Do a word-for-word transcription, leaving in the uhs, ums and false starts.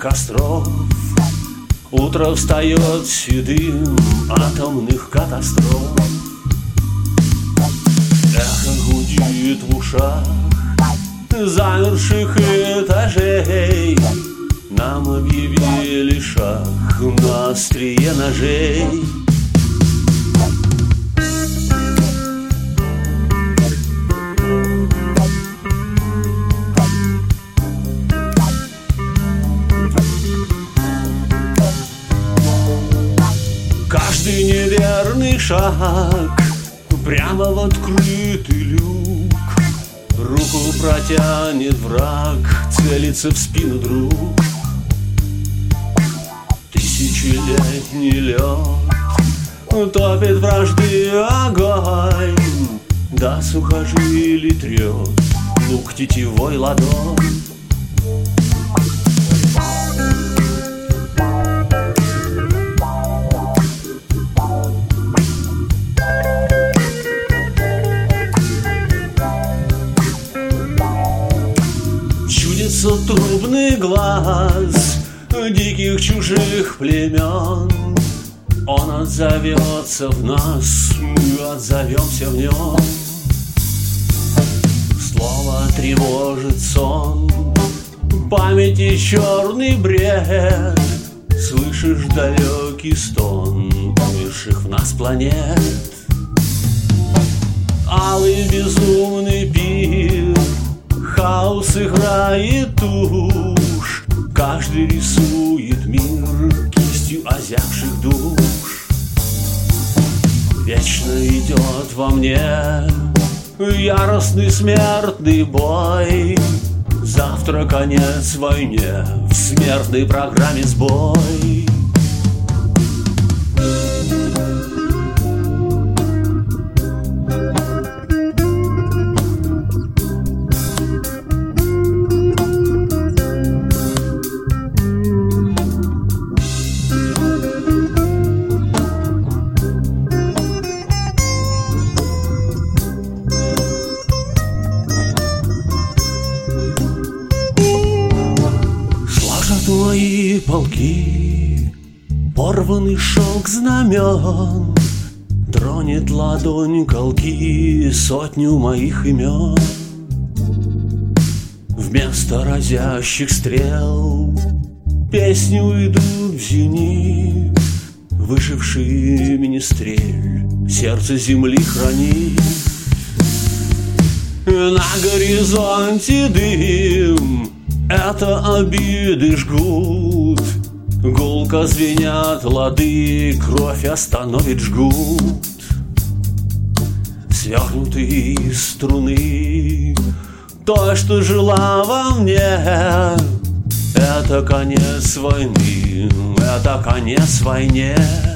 костров. Утро встает седым атомных катастроф. Эхо гудит в ушах замерших этажей. Нам объявили шаг на острие ножей. Каждый неверный шаг прямо в открытый люк. Руку протянет враг, целится в спину друг. Тысячелетний лед топит вражды огонь, до сухожилий трет лук тетивой ладонь. Трубный глаз диких чужих племен. Он отзовется в нас, мы отзовемся в нем. Слово тревожит сон, памяти черный бред. Слышишь далекий стон умерших в нас планет. Алый безумный пир, хаос играет тушь. Каждый рисует мир кистью озябших душ. Вечно идет во мне яростный смертный бой. Завтра конец войне, в смертной программе сбой. Мои полки, порванный шелк знамен, тронет ладонь колки сотню моих имен. Вместо разящих стрел песни уйдут в зенит. Выживший министрель сердце земли хранит. На горизонте дым, это обиды жгут. Гулко звенят лады, кровь остановит жгут. Свернутые струны, то, что жила во мне, это конец войны, это конец войне.